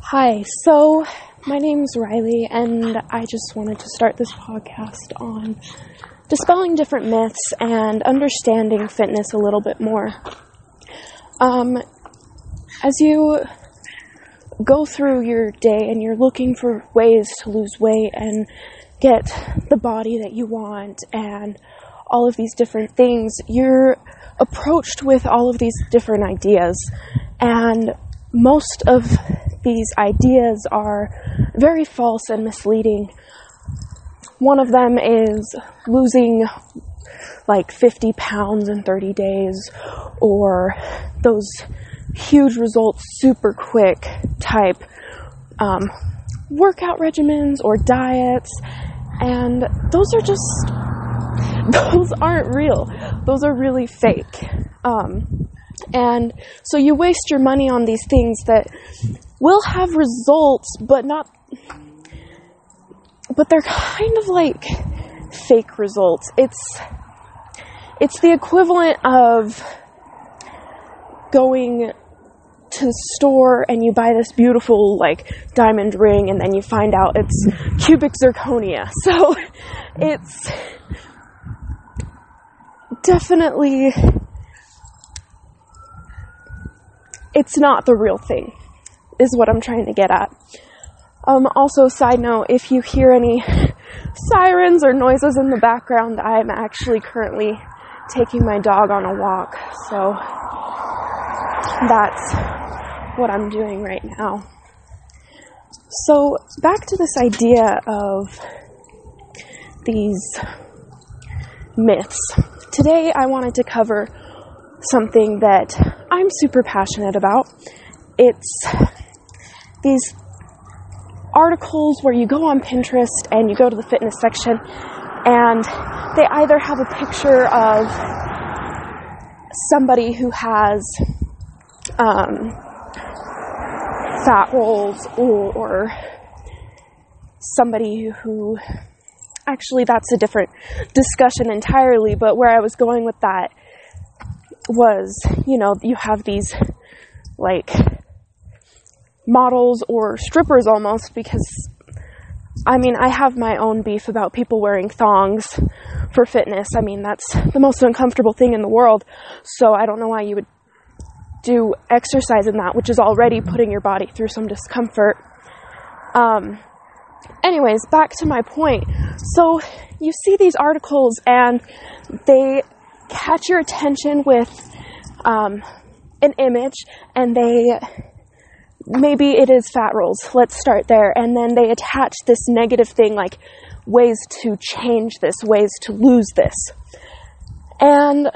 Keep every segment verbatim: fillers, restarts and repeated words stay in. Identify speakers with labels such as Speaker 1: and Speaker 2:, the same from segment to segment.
Speaker 1: Hi, so my name's Riley, and I just wanted to start this podcast on dispelling different myths and understanding fitness a little bit more. Um, as you go through your day and you're looking for ways to lose weight and get the body that you want and all of these different things, you're approached with all of these different ideas, and most of these ideas are very false and misleading. One of them is losing like fifty pounds in thirty days, or those huge results super quick type um, workout regimens or diets, and those are just, those aren't real. Those are really fake. Um, and so you waste your money on these things that will have results, but not, but they're kind of like fake results. It's, it's the equivalent of going to the store and you buy this beautiful like diamond ring and then you find out it's cubic zirconia. So it's definitely, it's not the real thing, is what I'm trying to get at. Um, also, side note, if you hear any sirens or noises in the background, I'm actually currently taking my dog on a walk, so that's what I'm doing right now. So, back to this idea of these myths. Today, I wanted to cover something that I'm super passionate about. It's these articles where you go on Pinterest and you go to the fitness section and they either have a picture of somebody who has um, fat rolls, or, or somebody who, actually that's a different discussion entirely, but where I was going with that was, you know, you have these like models or strippers almost, because I mean, I have my own beef about people wearing thongs for fitness. I mean, that's the most uncomfortable thing in the world, so I don't know why you would do exercise in that, which is already putting your body through some discomfort. Um, anyways, back to my point. So you see these articles and they catch your attention with um, an image, and they, maybe it is fat rolls, let's start there, and then they attach this negative thing like ways to change this, ways to lose this. And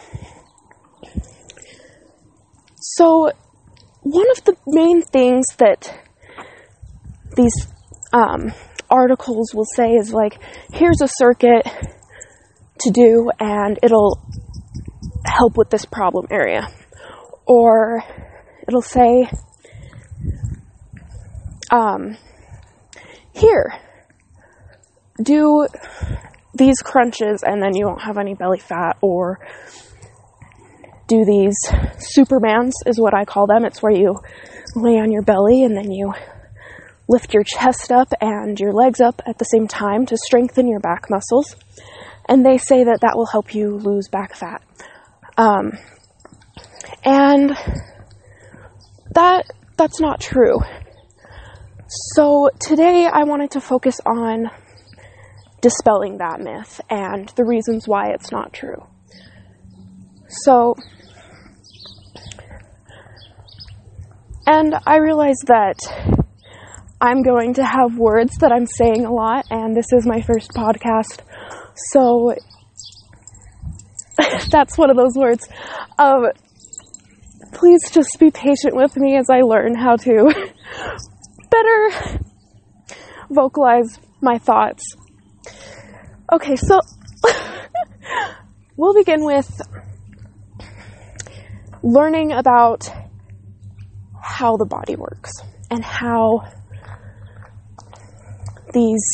Speaker 1: so one of the main things that these um, articles will say is like, here's a circuit to do and it'll help with this problem area. Or it'll say, um, here, do these crunches and then you won't have any belly fat, or do these Supermans is what I call them. It's where you lay on your belly and then you lift your chest up and your legs up at the same time to strengthen your back muscles. And they say that that will help you lose back fat. Um, and that, that's not true. So today I wanted to focus on dispelling that myth and the reasons why it's not true. So, and I realize that I'm going to have words that I'm saying a lot, and this is my first podcast, so that's one of those words. Um, please just be patient with me as I learn how to better vocalize my thoughts. Okay, so we'll begin with learning about how the body works and how these,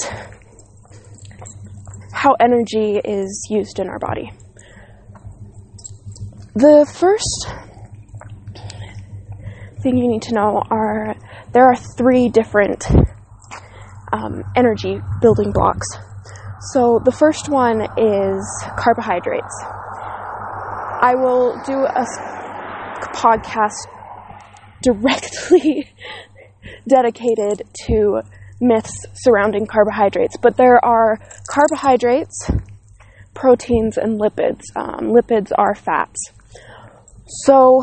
Speaker 1: how energy is used in our body. The first thing you need to know are there are three different um, energy building blocks. So the first one is carbohydrates. I will do a podcast directly dedicated to myths surrounding carbohydrates, but there are carbohydrates, proteins, and lipids. Um, lipids are fats. So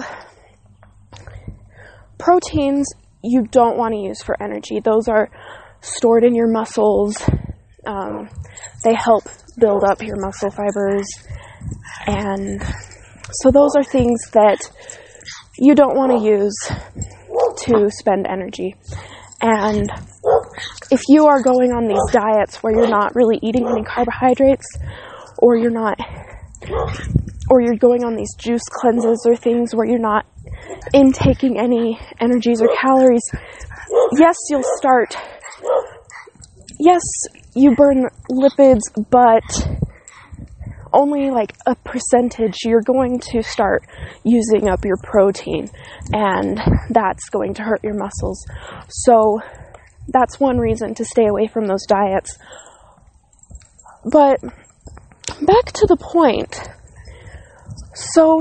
Speaker 1: proteins you don't want to use for energy. Those are stored in your muscles. Um, they help build up your muscle fibers, and so those are things that you don't want to use to spend energy. And if you are going on these diets where you're not really eating any carbohydrates, or you're not, or you're going on these juice cleanses or things where you're not intaking any energies or calories, yes, you'll start, yes, you burn lipids, but only like a percentage. You're going to start using up your protein, and that's going to hurt your muscles. So that's one reason to stay away from those diets. But back to the point. So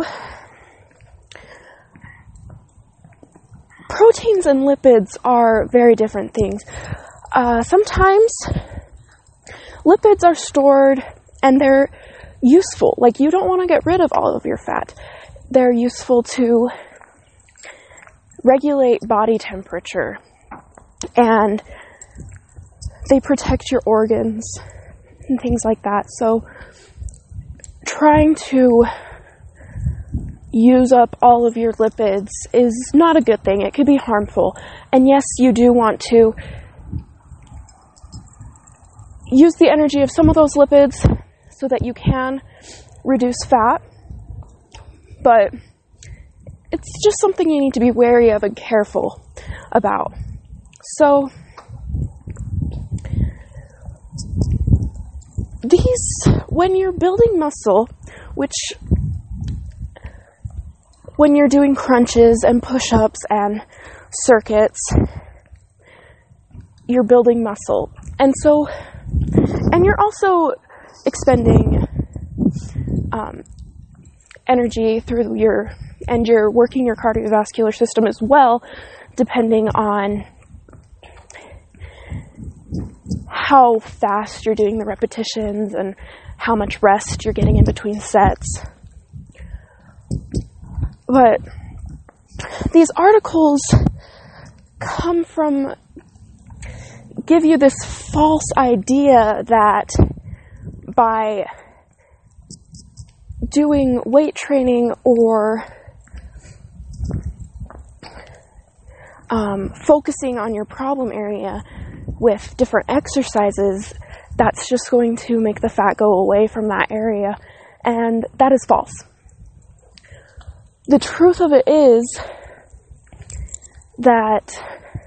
Speaker 1: proteins and lipids are very different things. Uh, sometimes lipids are stored and they're useful. Like, you don't want to get rid of all of your fat. They're useful to regulate body temperature, and they protect your organs and things like that. So trying to use up all of your lipids is not a good thing. It could be harmful. And yes, you do want to use the energy of some of those lipids so that you can reduce fat, but it's just something you need to be wary of and careful about. So these, when you're building muscle, which when you're doing crunches and push-ups and circuits, you're building muscle. And so, and you're also expending um, energy through your, and you're working your cardiovascular system as well, depending on how fast you're doing the repetitions and how much rest you're getting in between sets. But these articles come from, give you this false idea that by doing weight training or um, focusing on your problem area with different exercises, that's just going to make the fat go away from that area. And that is false. The truth of it is that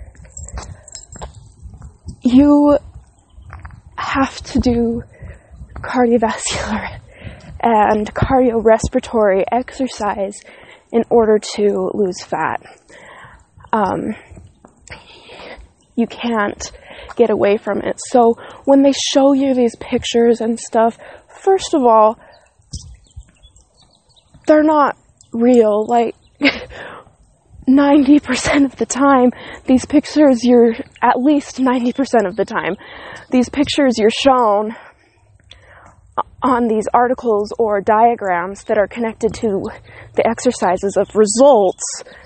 Speaker 1: you have to do cardiovascular and cardiorespiratory exercise in order to lose fat. Um, you can't get away from it. So when they show you these pictures and stuff, first of all, they're not real. Like, ninety percent of the time, these pictures you're, at least ninety percent of the time, these pictures you're shown on these articles or diagrams that are connected to the exercises of results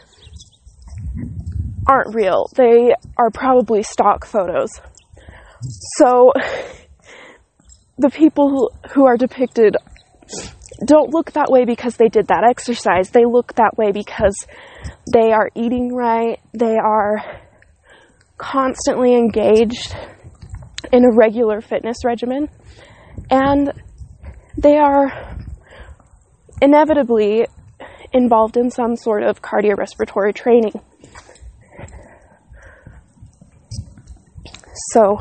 Speaker 1: aren't real. They are probably stock photos. So the people who are depicted don't look that way because they did that exercise. They look that way because they are eating right. They are constantly engaged in a regular fitness regimen. And they are inevitably involved in some sort of cardiorespiratory training. So,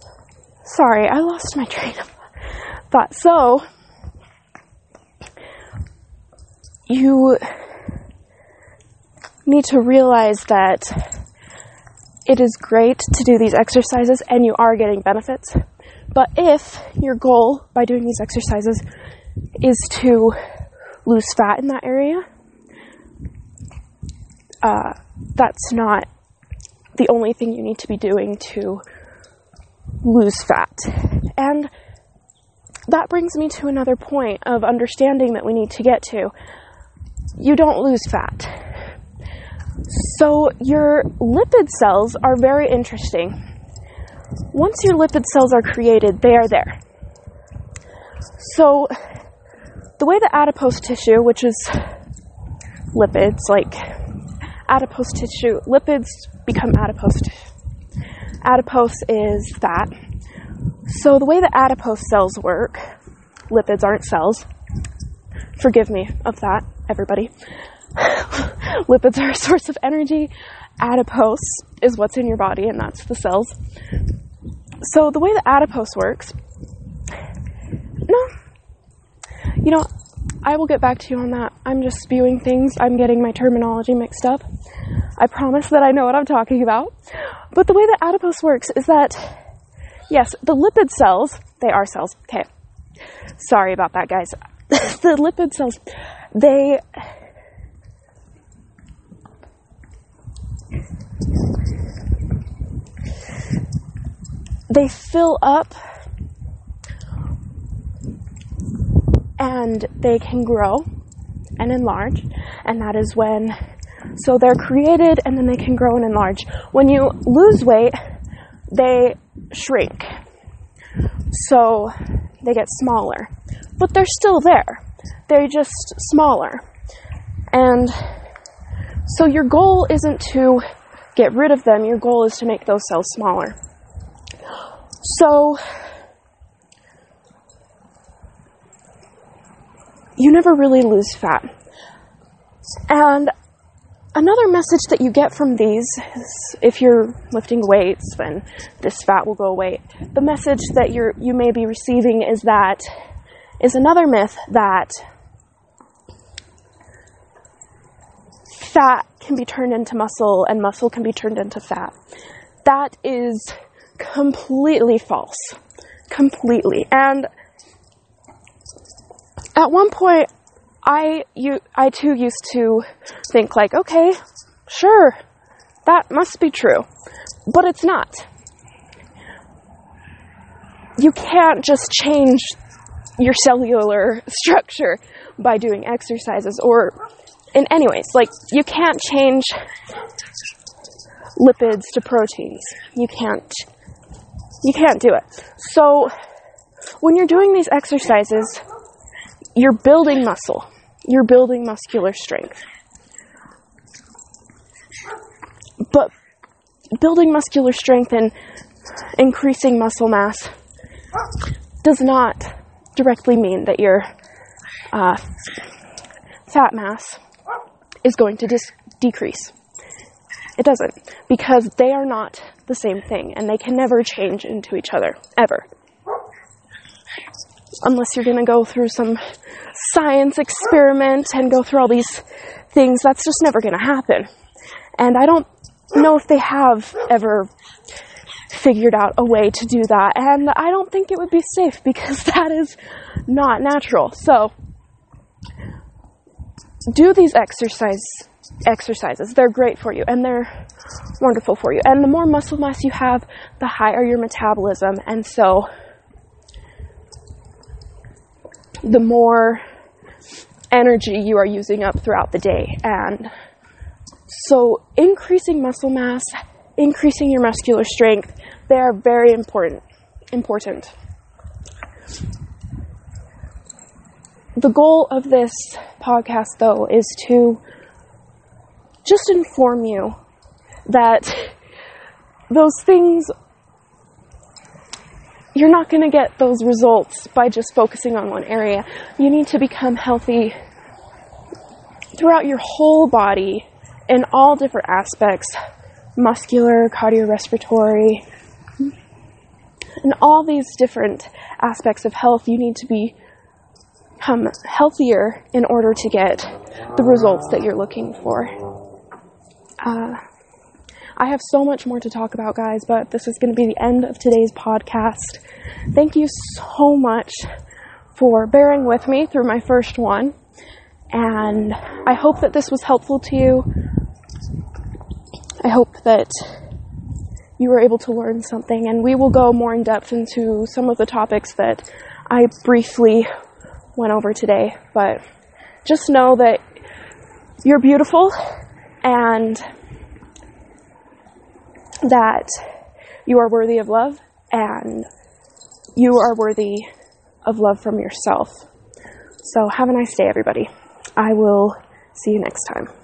Speaker 1: sorry, I lost my train of thought. So, you need to realize that it is great to do these exercises and you are getting benefits. But if your goal by doing these exercises is to lose fat in that area, uh, that's not the only thing you need to be doing to lose fat. And that brings me to another point of understanding that we need to get to. You don't lose fat. So your lipid cells are very interesting. Once your lipid cells are created, they are there. So the way the adipose tissue, which is lipids, like adipose tissue, lipids become adipose tissue. Adipose is fat. So the way the adipose cells work, lipids aren't cells. Forgive me of that, everybody. Lipids are a source of energy. Adipose is what's in your body, and that's the cells. So the way the adipose works, no, you know, I will get back to you on that. I'm just spewing things. I'm getting my terminology mixed up. I promise that I know what I'm talking about. But the way that adipose works is that, yes, the lipid cells, they are cells. Okay. Sorry about that, guys. The lipid cells, they... They fill up and they can grow and enlarge, and that is when, so they're created and then they can grow and enlarge. When you lose weight, they shrink, so they get smaller, but they're still there. They're just smaller. And so your goal isn't to get rid of them, your goal is to make those cells smaller. So, you never really lose fat. And another message that you get from these is, if you're lifting weights, then this fat will go away. The message that you're, you may be receiving is that, is another myth that fat can be turned into muscle and muscle can be turned into fat. That is completely false. Completely. And at one point, I, you, I too used to think like, okay, sure, that must be true. But it's not. You can't just change your cellular structure by doing exercises, or in any ways, like, you can't change lipids to proteins. You can't You can't do it. So, when you're doing these exercises, you're building muscle. You're building muscular strength. But building muscular strength and increasing muscle mass does not directly mean that your uh, fat mass is going to dis- decrease. It doesn't, because they are not the same thing, and they can never change into each other, ever. Unless you're going to go through some science experiment and go through all these things, that's just never going to happen. And I don't know if they have ever figured out a way to do that, and I don't think it would be safe, because that is not natural. So, do these exercise exercises. They're great for you, and they're wonderful for you. And the more muscle mass you have, the higher your metabolism, and so the more energy you are using up throughout the day. And so increasing muscle mass, increasing your muscular strength, they are very important. Important. The goal of this podcast, though, is to just inform you that those things, you're not going to get those results by just focusing on one area. You need to become healthy throughout your whole body in all different aspects, muscular, cardiorespiratory, in all these different aspects of health. You need to be become healthier in order to get the results that you're looking for. Uh, I have so much more to talk about, guys, but this is going to be the end of today's podcast. Thank you so much for bearing with me through my first one, and I hope that this was helpful to you. I hope that you were able to learn something, and we will go more in depth into some of the topics that I briefly went over today. But just know that you're beautiful and that you are worthy of love, and you are worthy of love from yourself. So have a nice day, everybody. I will see you next time.